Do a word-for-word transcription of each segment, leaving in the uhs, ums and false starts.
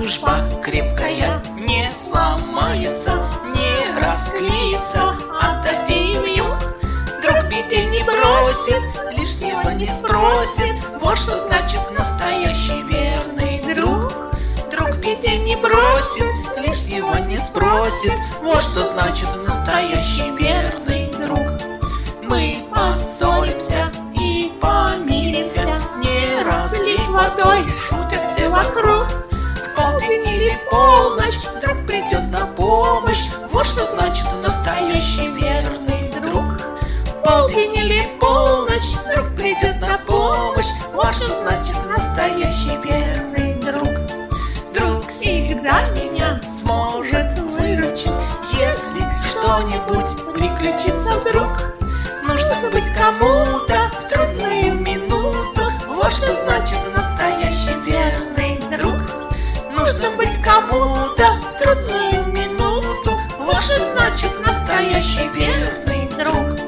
Дружба крепкая не сломается, не расклеится от дождей вьюг. Друг беде не бросит, лишнего не спросит. Вот что значит настоящий верный друг. Друг беде не бросит, лишнего не спросит. Вот что значит настоящий верный друг. Мы поссоримся и помиримся, не разлей водой, шутят все вокруг. В полдень или полночь друг придет на помощь. Вот что значит настоящий верный друг. В полдень или полночь друг придет на помощь. Вот что значит настоящий верный друг. Друг всегда меня сможет выручить, если что-нибудь приключится вдруг. Нужно быть кому-то в трудную минуту. Вот что значит настоящий верный друг. Нужно быть кому-то в трудную минуту. Вот что значит настоящий верный друг.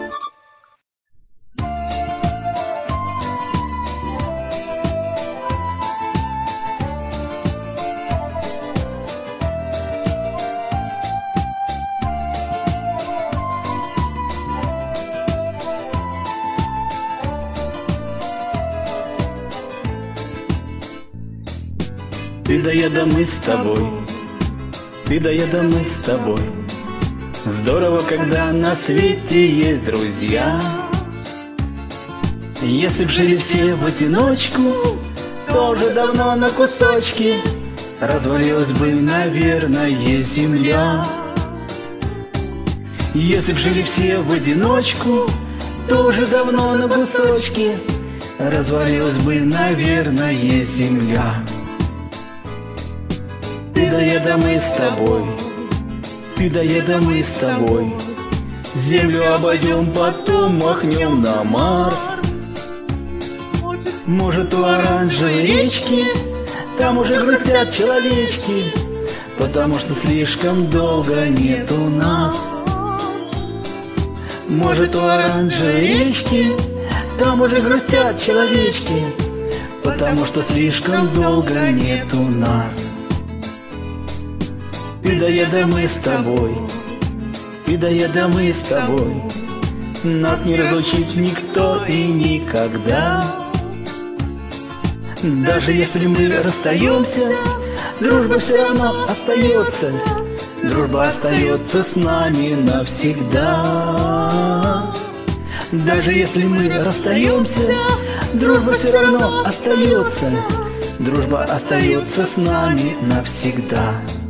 Ты да я да мы с тобой, ты да я да мы с тобой. Здорово, когда на свете есть друзья. Если б жили все в одиночку, то уже давно на кусочки развалилась бы, наверное, земля. Если б жили все в одиночку, то уже давно на кусочки развалилась бы, наверное, земля. Ты да я да мы с тобой, ты да я да мы с тобой. Землю обойдем, потом махнем на Марс. Может, у оранжевой речки там уже грустят человечки, потому что слишком долго нету нас. Может, у оранжевой речки там уже грустят человечки, потому что слишком долго нету нас. Ты да я да мы с тобой, ты да я да мы с тобой. Нас не разлучит никто и никогда. Даже если мы расстаемся, дружба все равно остается. Дружба остается с нами навсегда. Даже если мы расстаемся, дружба все равно остается. Дружба остается с нами навсегда.